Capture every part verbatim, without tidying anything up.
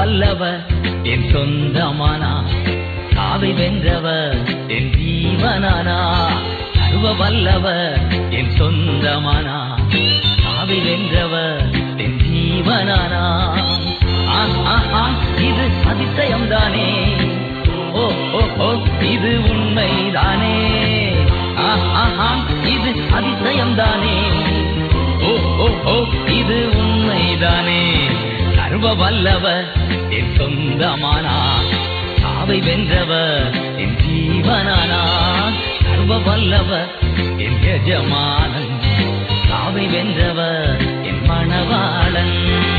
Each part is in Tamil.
வல்லவர் என் சொந்தமானா, சாவை வென்றவர் என் ஜீவனானா. சர்வ வல்லவர் என் சொந்தமானா, சாவை வென்றவர் என் ஜீவனானா. இது அதிசயம்தானே, ஓ ஓ ஓ இது உண்மைதானே. இது அதிசயம்தானே, ஓ ஓ ஓ இது உண்மைதானே. சர்வ வல்லவர் என் சொந்தமானா, சாவை வென்றவர் என் ஜீவனானா. சர்வ வல்லவர் என் எஜமானன், சாவை வென்றவர் என் மணவாளன்.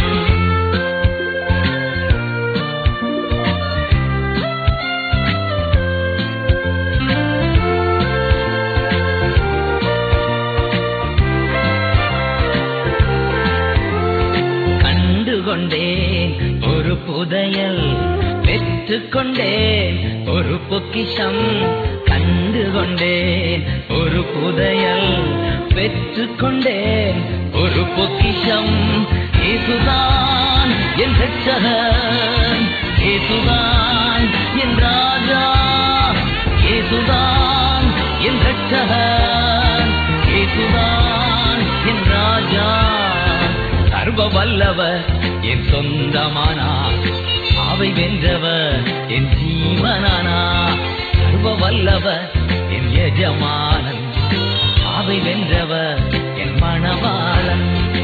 கொண்டேன் ஒரு புதையல், பெற்றுக்கொண்டேன் ஒரு பொக்கிஷம். கண்டு கொண்டேன் ஒரு புதையல், பெற்றுக்கொண்டேன் ஒரு பொக்கிஷம். இயேசுதான் என் ரட்சகர், இயேசுதான் என் ராஜா, இயேசுதான் என் ரட்சகர், இயேசுதான் என் ராஜா. சர்வ வல்லவர் என் சொந்தமானா, சாவை வென்றவர் என் ஜீவனானா. சர்வ வல்லவர் என் எஜமானன், சாவை வென்றவர் என் மணவாளன்.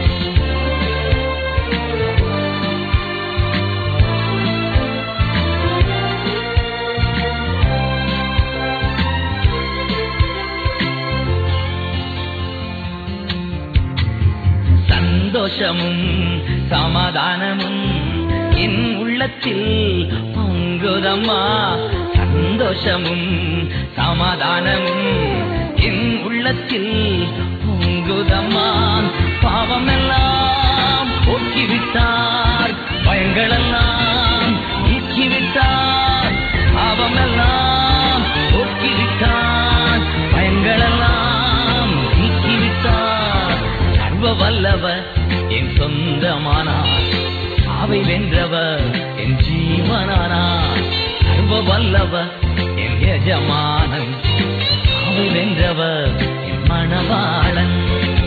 சந்தோஷமும் சமாதானமும் என் உள்ளத்தில் பொங்குதம்மா. சந்தோஷமும் சமாதானமும் என் உள்ளத்தில் பொங்குதம்மா. பாவமெல்லாம் போக்கிவிட்டார், பயங்களெல்லாம் நீக்கிவிட்டார். பாவமெல்லாம் போக்கிவிட்டார், பயங்களெல்லாம் நீக்கிவிட்டார். சர்வ வல்லவர் என் சொந்தமானார், சாவை வென்றவர் என் ஜீவனானார். சர்வ வல்லவர் என் எஜமானன், சாவை வென்றவர் என் மணவாளன்.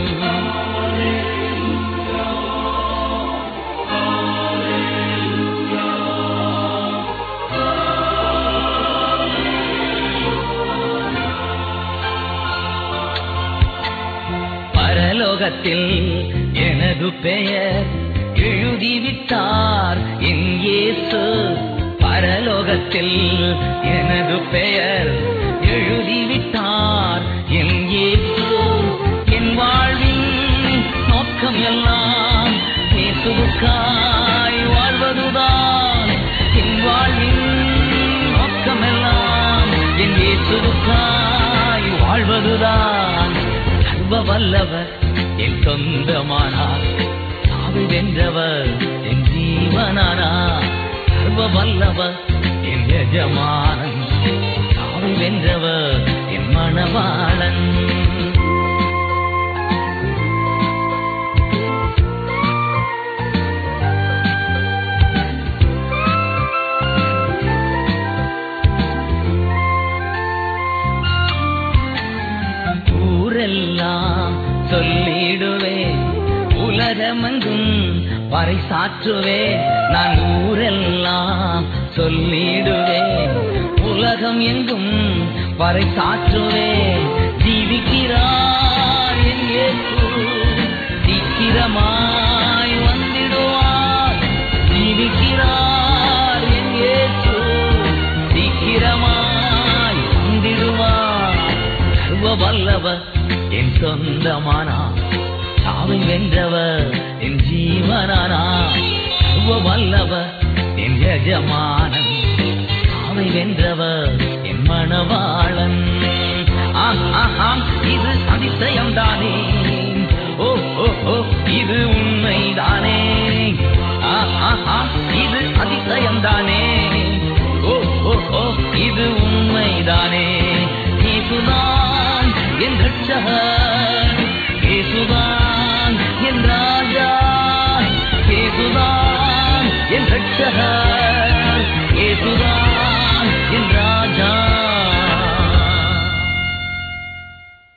பரலோகத்தில் எனது பெயர் எழுதிவிட்டார் என் இயேசு. பரலோகத்தில் எனது பெயர் எழுதிவிட்டார் என் இயேசு. என் வாழ்வின் நோக்கம் எல்லாம் இயேசுவுக்காய் வாழ்வதுதான். என் வாழ்வின் நோக்கம் எல்லாம் என் இயேசுவுக்காய் வாழ்வதுதான். சர்வ வல்லவர் என் சொந்தமானார், சாவை வென்றவர் என் ஜீவனானார். சர்வ வல்லவர் என் எஜமானன், சாவை வென்றவர் என் மணவாளன். ஊரெல்லாம் சொல்லிடுவேன், உலகமெங்கும் பறைசாற்றுவேன். நான் ஊரெல்லாம் சொல்லிடுவேன், உலகம் எங்கும் பறைசாற்றுவேன். ஜீவிக்கிறார் என் இயேசு, சீக்கிரமாய் வந்திடுவார். ஜீவிக்கிறார் என் இயேசு, சீக்கிரமாய் வந்திடுவார். சர்வ வல்லவர் என் சொந்தமானார், சாவை வென்றவர் என் ஜீவனானார். சர்வ வல்லவர் என் எஜமானன், சாவை வென்றவர் என் மணவாளன். இது அதிசயம்தானே, ஓ ஓ ஓ இது உண்மைதானே. இது அதிசயம்தானே, ஓ ஓ ஓ இது உண்மைதானே. இயேசுதான் என் ரட்சகர், இயேசுதான் என் ராஜா, இயேசுதான் என் ரட்சகர்.